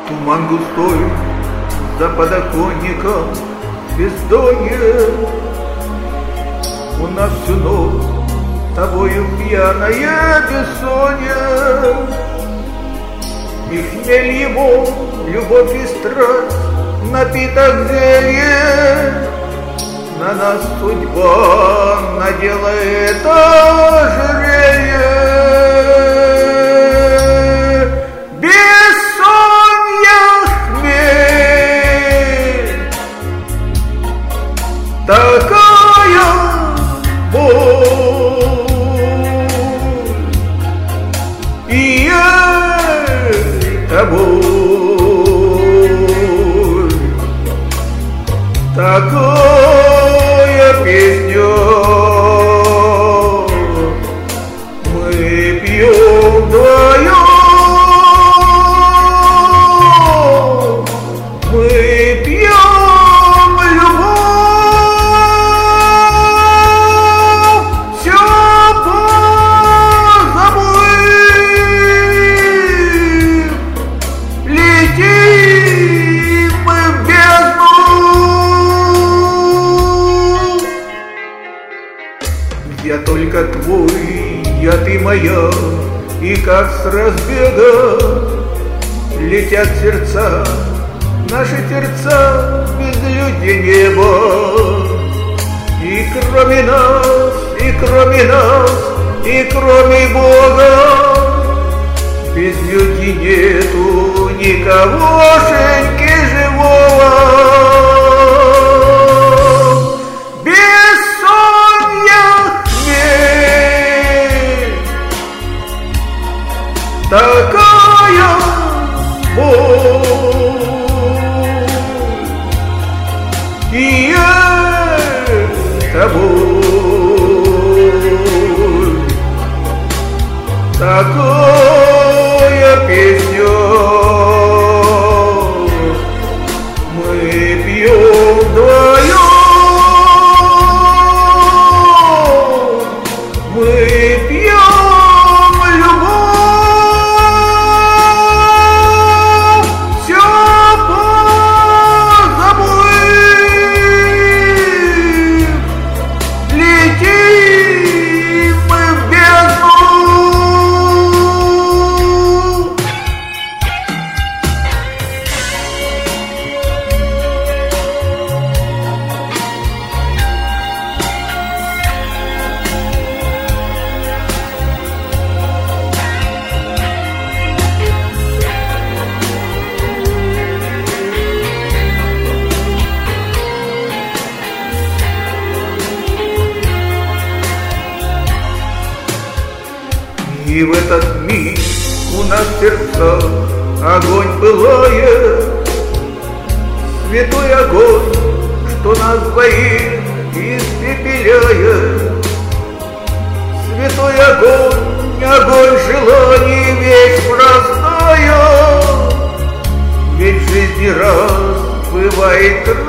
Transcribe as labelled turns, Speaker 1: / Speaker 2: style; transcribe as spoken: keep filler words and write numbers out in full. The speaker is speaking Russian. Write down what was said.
Speaker 1: Туман густой за подоконником бездонье. У нас всю ночь тобою пьяная бессонья. И хмель его, любовь и страсть, напиток зелье. На нас судьба надела это ожерелье. Бессонья, хмель, такая боль. И эта боль, такая песня мы пьем вдвоем, мы пьем любовь, все позабыв, летим мы в бездну. Я только твой, я ты моя, и как с разбега летят сердца, наши сердца без людей неба. И кроме нас, и кроме нас, и кроме Бога, без людей нету никогошеньки живого. Такая боль, и эта боль, такая песня мы пьем вдвоем, мы пьем любовь, все позабыв, летим мы в бездну. И в этот миг у нас в сердцах огонь пылает, святой огонь, что нас двоих испепеляет. Святой огонь, огонь желаний весь простая, ведь в жизни раз бывает